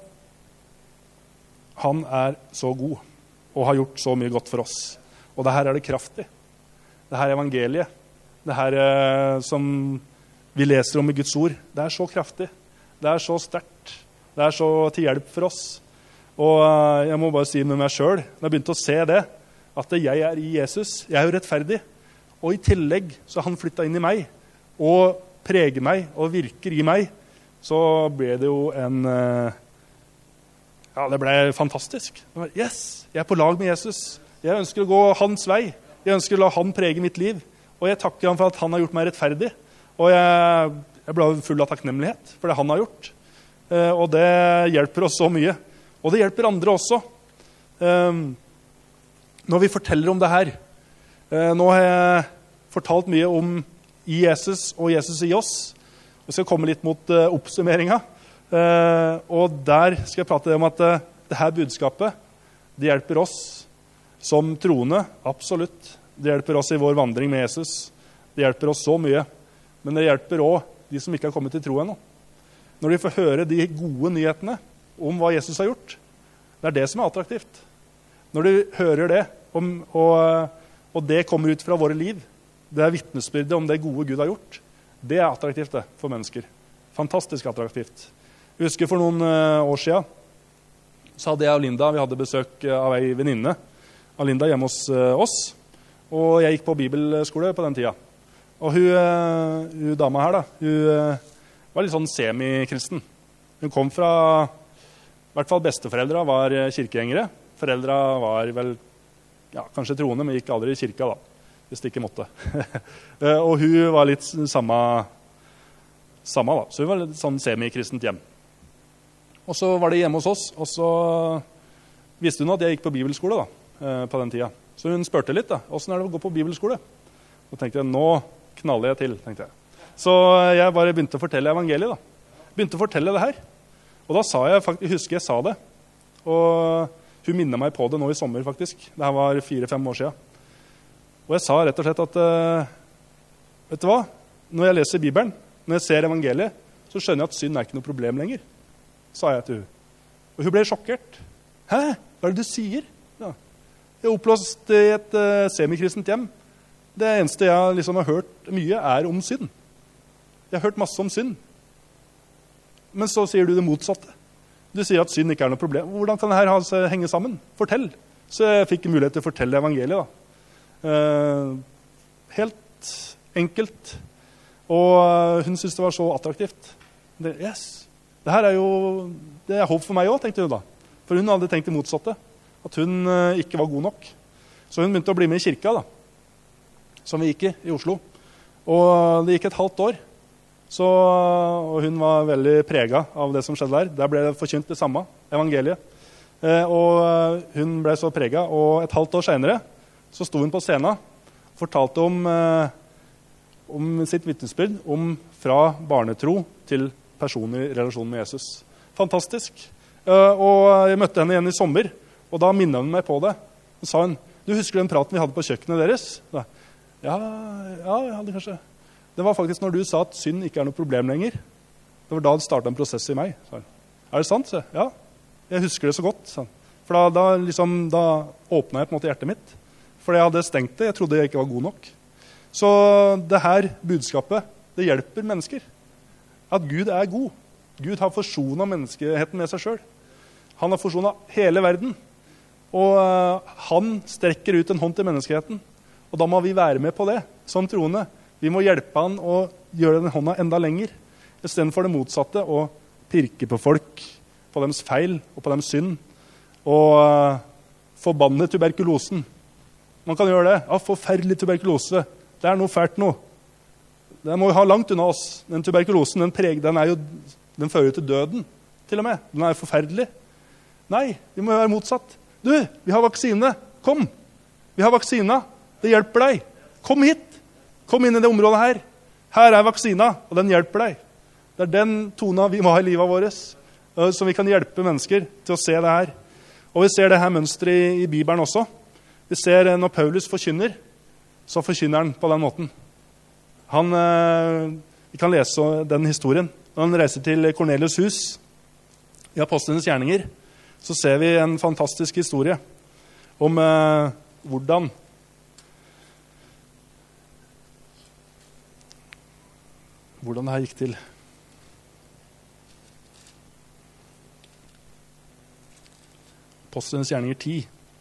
han er så god og har gjort så mye godt for oss. Og det her er det kraft i. Det her er evangeliet. Det her eh, som vi leser om i Guds ord, det er så kraftig. Det er så sterkt. Det er så til hjelp for oss. Og eh, jeg må bare si med meg selv, når jeg begynte å se det, at jeg er i Jesus, jeg er jo rettferdig. Og i tillegg så har han flyttet inn i meg, og preger meg, og virker i meg, så ble det jo en... Eh, ja, det ble fantastisk. Yes, jeg er på lag med Jesus. Jeg ønsker å gå hans vei. Jeg ønsker å la han prege mitt liv. Og jeg takker han for at han har gjort meg rettferdig. Og jeg, jeg ble full av takknemlighet for det han har gjort. Eh, og det hjelper oss så mye. Og det hjelper andre også. Eh, når vi forteller om det her, eh, nå har jeg fortalt mye om i Jesus og Jesus i oss. Vi skal komme litt mot eh, oppsummeringen. Uh, og der skal jeg prate om at uh, det her budskapet, det hjelper oss som troende, absolutt. Det hjelper oss i vår vandring med Jesus. Det hjelper oss så mye. Men det hjelper også de som ikke har kommet til tro ennå. Når de får høre de gode nyhetene om hva Jesus har gjort, det er det som er attraktivt. Når de hører det, om, og, og det kommer ut fra våre liv, det er vitnesbyrdet om det gode Gud har gjort, det er attraktivt det for mennesker. Fantastisk attraktivt. Jeg husker for noen uh, år siden, så hadde jeg og Linda, vi hadde besøk av ei venninne av Linda hjemme hos uh, oss, og jeg gikk på bibelskole på den tida. Og hun, uh, hun dama her da, hun uh, var litt sånn semi-kristen. Hun kom fra, i hvert fall besteforeldra var kirkegjengere. Foreldra var vel, ja, kanskje troende, men gikk aldri i kirka da, hvis det ikke måtte. uh, og hun var litt samme, samme da, så hun var litt sånn semi-kristent hjem. Og så var det hjemme hos oss, og så visste hun at jeg gikk på bibelskole da, på den tida. Så hun spurte litt da, hvordan er det å gå på bibelskole? Og tenkte jeg, nå knaller jeg til, tenkte jeg. Så jeg bare begynte å fortelle evangeliet da. Begynte å fortelle det her. Og da sa jeg, jeg husker jeg sa det, og hun minnet meg på det nå i sommer faktisk. Det her var fire-fem år siden. Og jeg sa rett og slett at, vet du hva? Når jeg leser Bibelen, når jeg ser evangeliet, så skjønner jeg at synd er ikke noe problem lenger. Sa jeg til hun. Og hun ble sjokkert. Hæ? Hva er det du sier? Ja. Jeg er opplåst i et uh, semikristent hjem. Det eneste jeg liksom har hørt mye er om synd. Jeg har hørt masse om synd. Men så sier du det motsatte. Du sier at synd ikke er noe problem. Hvordan kan dette henge sammen? Fortell. Så jeg fikk mulighet til å fortelle evangeliet da. Eh, helt enkelt. Og hun syntes det var så attraktivt. Det, yes, det her er jo det er håp for meg også, tenkte hun da. For hun hadde tenkt det motsatte. At hun eh, ikke var god nok. Så hun begynte å bli med i kirka, da. Som vi gikk i, i Oslo. Og det gikk et halvt år. Så, og hun var veldig preget av det som skjedde der. Der ble det forkynt det samme, evangeliet. Eh, og hun ble så preget, og et halvt år senere så sto hun på scenen og fortalte om, eh, om sitt vitnesbyrd om fra barnetro til personlig relasjon med Jesus. Fantastisk. Eh, og jeg møtte henne igjen i sommer, og da minnet hun meg på det. Så sa hun, du husker den praten vi hadde på kjøkkenet deres? Da, ja, ja, jeg hadde kanskje... Det var faktisk når du sa at synd ikke er noe problem lenger. Det var da det startet en prosess i meg. Så, er det sant? Så, ja, jeg husker det så godt. Så. For da, da, liksom, da åpnet jeg på en måte hjertet mitt. For jeg hadde stengt det. Jeg trodde jeg ikke var god nok. Så det her budskapet, det hjelper mennesker. At Gud er god. Gud har forsonet menneskeheten med seg selv. Han har forsonet hele verden. Og uh, han strekker ut en hånd til menneskeheten. Og da må vi være med på det, som troende. Vi må hjelpe han å gjøre den hånda enda lenger, i stedet for det motsatte, å pirke på folk, på deres feil og på deres synd, og uh, forbanne tuberkulosen. Man kan gjøre det. Ja, forferdelig tuberkulose. Det er noe fælt noe. Det må vi ha langt unna oss. Den tuberkulosen, den, preg, den, er jo, den fører til døden, til og med. Den er jo forferdelig. Nei, vi må være motsatt. Du, vi har vaksine. Kom. Vi har vaksina. Det hjelper deg. Kom hit. Kom inn i det området her. Her er vaksina, og den hjelper deg. Det er den tona vi må ha i livet vårt, så vi kan hjelpe mennesker til å se det her. Og vi ser det her mønstret i, i Bibelen også. Vi ser når Paulus forkynner, så forkynner han på den måten. Han, eh, vi kan lese den historien. Når han reiser til Kornelius hus, i Apostlenes gjerninger, så ser vi en fantastisk historie om eh, hvordan hvordan det her gikk til. Apostlenes gjerninger ti.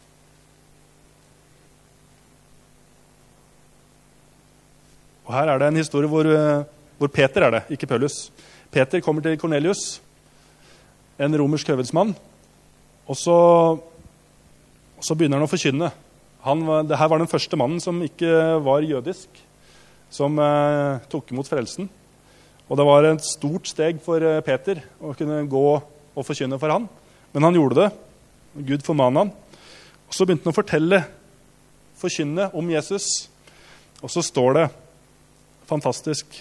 Og her er det en historie hvor, hvor Peter er det, ikke Paulus. Peter kommer til Cornelius, en romersk høvedsmann, og så, og så begynner han å forkynne. Han, det her var den første mannen som ikke var jødisk, som eh, tok imot frelsen. Og det var et stort steg for Peter å kunne gå og forkynne for han. Men han gjorde det. Gud formanet han. Og så begynte han å fortelle, forkynne om Jesus. Og så står det, fantastisk,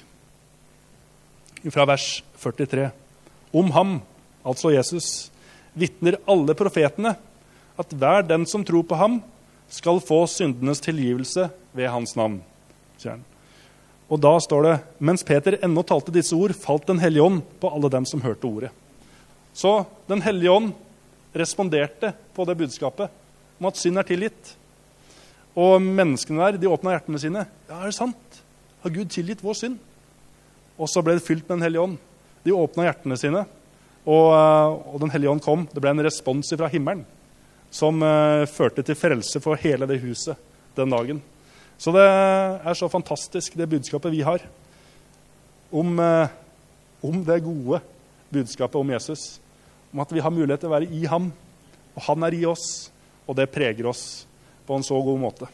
fra vers førtitre. Om ham, altså Jesus, vitner alle profetene at hver den som tror på ham skal få syndenes tilgivelse ved hans navn, sier han. Og da står det, mens Peter ennå talte disse ord, falt den hellige ånd på alle dem som hørte ordet. Så den hellige ånd responderte på det budskapet om at synd er tilgitt. Og menneskene der, de åpnet hjertene sine. Ja, er det sant? Har Gud tilgitt vår synd? Og så ble det fylt med den hellige ånd. De åpnet hjertene sine, og, og den hellige ånd kom. Det ble en respons fra himmelen, som uh, førte til frelse for hele det huset den dagen. Så det er så fantastisk, det budskapet vi har, om, uh, om det gode budskapet om Jesus. Om at vi har mulighet til å være i ham, og han er i oss, og det preger oss på en så god måte.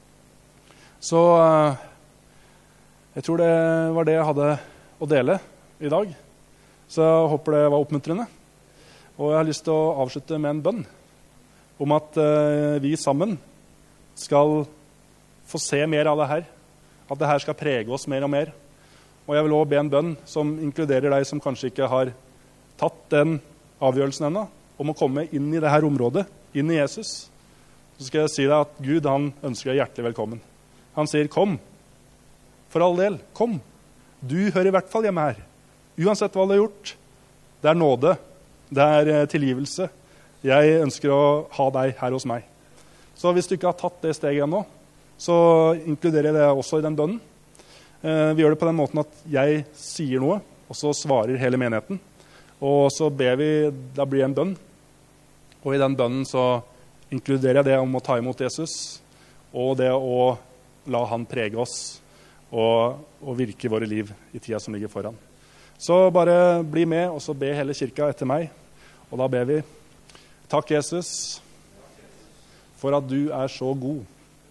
Så uh, jeg tror det var det jeg hadde å dele i dag. Så jeg håper det var oppmuntrende. Og jeg har lyst til å avslutte med en bønn om at uh, vi sammen skal få se mer av det her. At det her skal prege oss mer og mer. Og jeg vil også be en bønn som inkluderer deg som kanskje ikke har tatt den avgjørelsen ennå, om å komme inn i det her området, inn i Jesus. Så skal jeg si deg at Gud, han ønsker deg hjertelig velkommen. Han sier, kom. For all del, kom. Du hører i hvert fall hjemme her. Uansett hva du har gjort. Det er nåde. Det er tilgivelse. Jeg ønsker å ha deg her hos meg. Så hvis du ikke har tatt det steget ennå, så inkluderer jeg det også i den bønnen. Vi gjør det på den måten at jeg sier noe, og så svarer hele menigheten. Og så ber vi, da blir det en bønn. Og i den bønnen så inkluderer jeg det om å ta imot Jesus, og det å la han prege oss og, og virke i våre liv i tida som ligger foran. Så bare bli med, og så be hele kirka etter meg. Og da ber vi: Takk, Jesus, for at du er så god.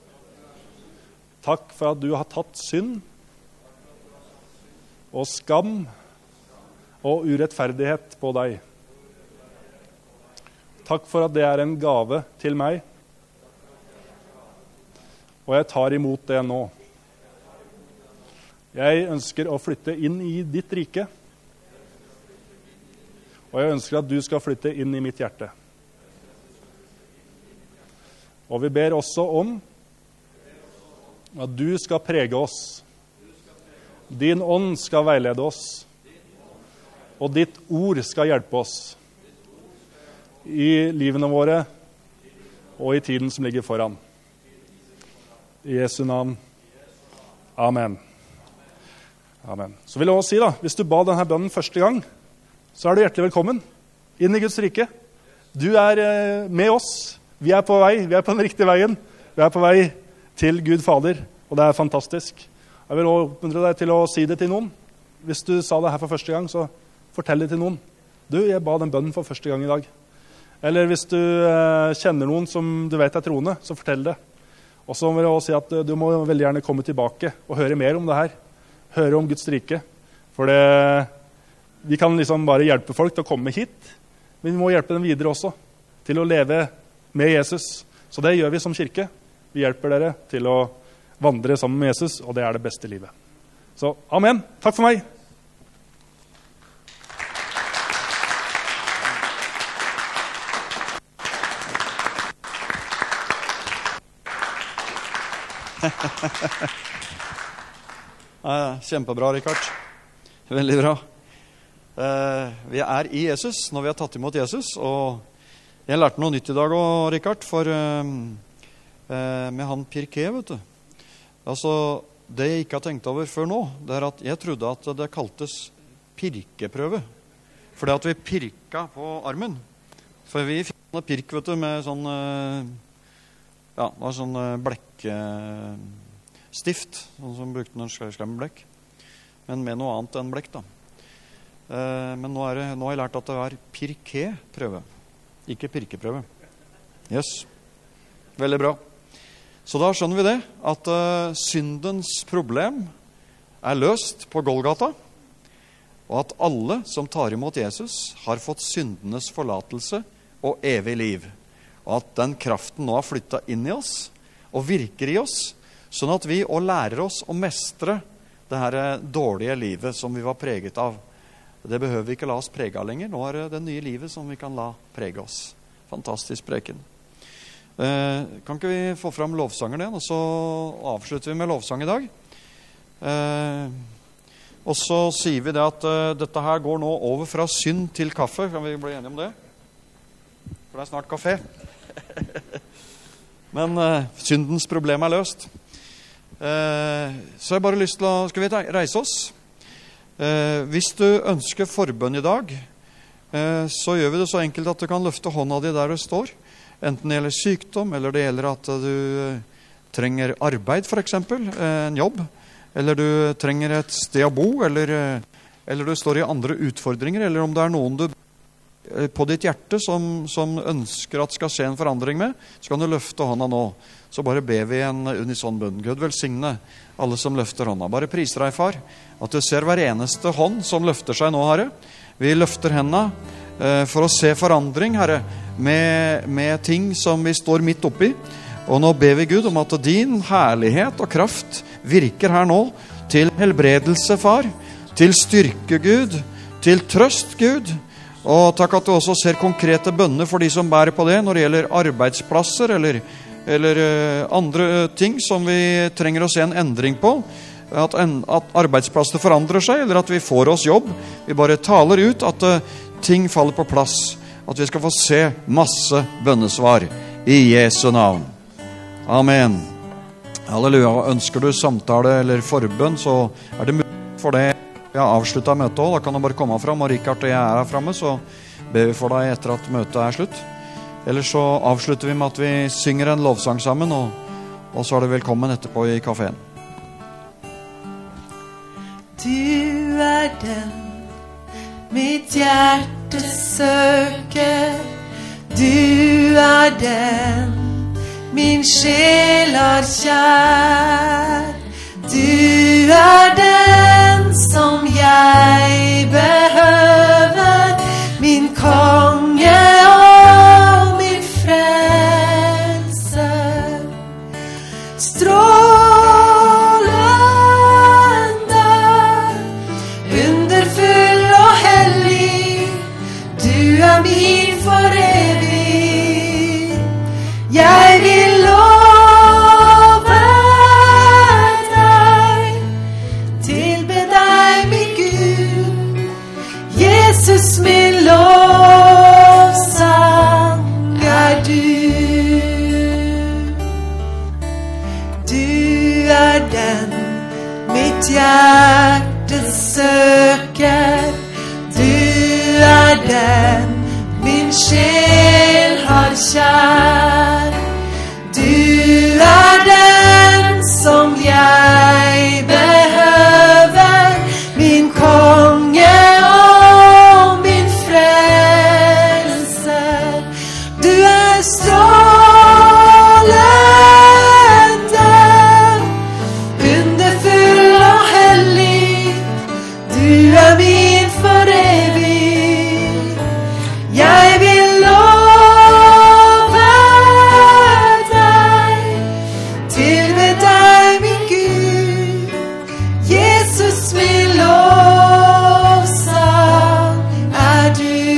Takk for at du har tatt synd og skam og urettferdighet på deg. Takk for at det er en gave til meg, og jeg tar imot det nå. Jeg ønsker å flytte inn i ditt rike, og jeg ønsker at du skal flytte inn i mitt hjerte. Og vi ber også om at du skal prege oss. Din ånd skal veilede oss, og ditt ord skal hjelpe oss i livene våre og i tiden som ligger foran. I Jesu navn. Amen. Amen. Så vil jeg også si da, hvis du ba denne bønnen første gang, så er du hjertelig velkommen inn i Guds rike. Du er eh, med oss. Vi er på vei. Vi er på den riktige veien. Vi er på vei til Gud Fader, og det er fantastisk. Jeg vil også oppmuntre deg til å si det til noen. Hvis du sa det her for første gang, så fortell det til noen. Du, jeg ba den bønnen for første gang i dag. Eller hvis du eh, kjenner noen som du vet er troende, så fortell det. Og så vil jeg også si at du må veldig gjerne komme tilbake og høre mer om det her. Høre om Guds rike. For det, vi kan liksom bare hjelpe folk til å komme hit, men vi må hjelpe dem videre også, til å leve med Jesus. Så det gjør vi som kirke. Vi hjelper dere til å vandre sammen med Jesus, og det er det beste livet. Så amen. Takk for meg. Ja, kjempebra, Richard. Veldig bra. Eh, vi er i Jesus når vi har tatt imot Jesus, og jeg lærte noe nytt i dag også, Richard, for eh, med han Pirke, vet du. Altså, det jeg ikke har tenkt over før nå, det er at jeg trodde at det kaltes pirkeprøve, fordi at vi pirka på armen. For vi fikk en pirk, vet du, med sånn, ja, det var sånn blekk stift, sånn som brukte når skal slemme blekk, men med noe annet enn blekk da. Eh, men nå, er det, nå har jeg lært at det er pirke-prøve, ikke pirkeprøve. Yes, veldig bra. Så da skjønner vi det, at uh, syndens problem er løst på Golgata, og at alle som tar imot Jesus har fått syndenes forlatelse og evig liv, og at den kraften nå har flyttet inn i oss og virker i oss, sånn at vi også lærer oss å mestre det her dårlige livet som vi var preget av. Det behøver vi ikke la oss prege av lenger. Nå er det det nye livet som vi kan la prege oss. Fantastisk preken. Eh, kan ikke vi få fram lovsanger den, og så avslutter vi med lovsang i dag. Eh, og så sier vi det at uh, dette her går nå over fra synd til kaffe. Kan vi bli enige om det? For det er snart kaffe. Men uh, syndens problem er løst. Uh, så jeg har bare lyst til å... Skal vi reise oss? Uh, hvis du ønsker forbønn i dag, uh, så gjør vi det så enkelt at du kan løfte hånda di der du står. Enten det gjelder sykdom, eller det gjelder at du uh, trenger arbeid, for eksempel, uh, en jobb. Eller du trenger et sted å bo, eller, uh, eller du står i andre utfordringer, eller om det er noen du på ditt hjerte som, som ønsker at skal skje en forandring med, så kan du løfte hånda nå. Så bare ber vi en unison bønn. Gud velsigne alle som løfter hånda. Bare priser deg, far, at du ser hver eneste hånd som løfter seg nå, Herre. Vi løfter hendene eh, for å se forandring, Herre, med, med ting som vi står midt oppi. Og nå ber vi Gud om at din herlighet og kraft virker her nå til helbredelse, far, til styrke, Gud, til trøst, Gud. Og takk at du også ser konkrete bønner for de som bærer på det når det gjelder arbeidsplasser eller, eller uh, andre ting som vi trenger å se en endring på. At, en, at arbeidsplasser forandrer seg, eller at vi får oss jobb. Vi bare taler ut at uh, ting faller på plass. At vi skal få se masse bønnesvar i Jesu navn. Amen. Halleluja. Ønsker du samtale eller forbønn, så er det mulig for det. Vi har avsluttet møtet også, da kan du bare komme fram, og Richard og jeg er her fremme, så ber vi for deg etter at møtet er slutt. Eller så avslutter vi med at vi synger en lovsang sammen, og, og så er du velkommen etterpå i kaféen. Du er den mitt hjerte søker, du er den min sjel har kjær. Du er den som jeg behøver, min konge og min frelser. Strålende, underfull og hellig, du er min for evig. Jeg vil love deg, tilbe deg, min Gud. Jesus, min lovsang er du. Du er den mitt hjerte søker, du er den min sjel har kjær. Du er den som jeg behøver, min konge og min frelser. Du er strålende, underfull og hellig, du er min for evig. Jeg vil love deg, tilbe deg, min Gud. Jesus, min lovsang er du.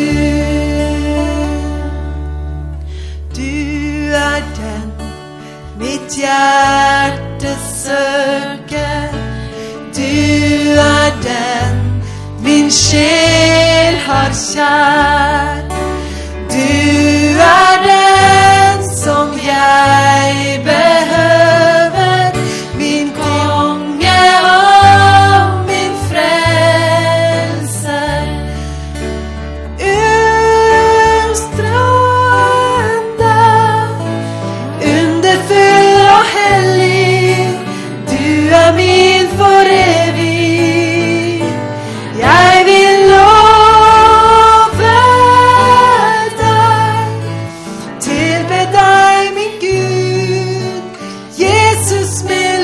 Du er den mitt hjerte søker, du er den min sjel har kjær. Du er den som jeg behøver, min konge og min frelser. Utstrålende, underfull og hellig, du er min for evig. Jeg vil love deg, tilbe deg, min Gud. Jesus, min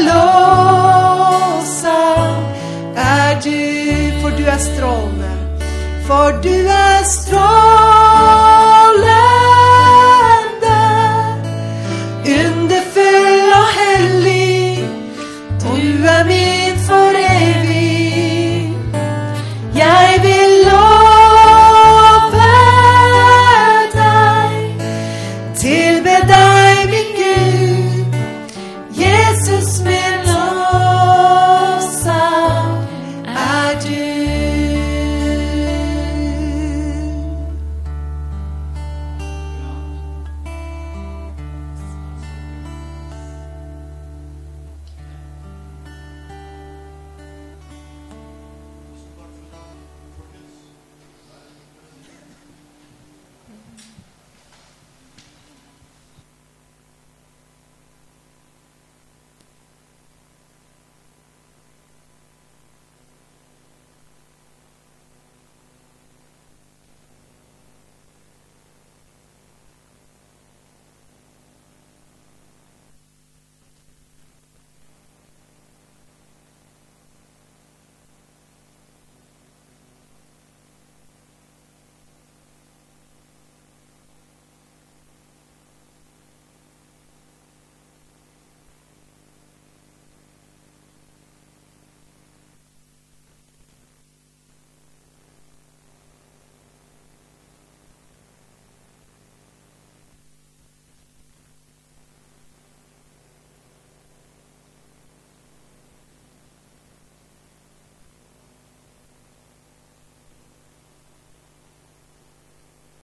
lovsang er du. For du er strålende, for du er strålende.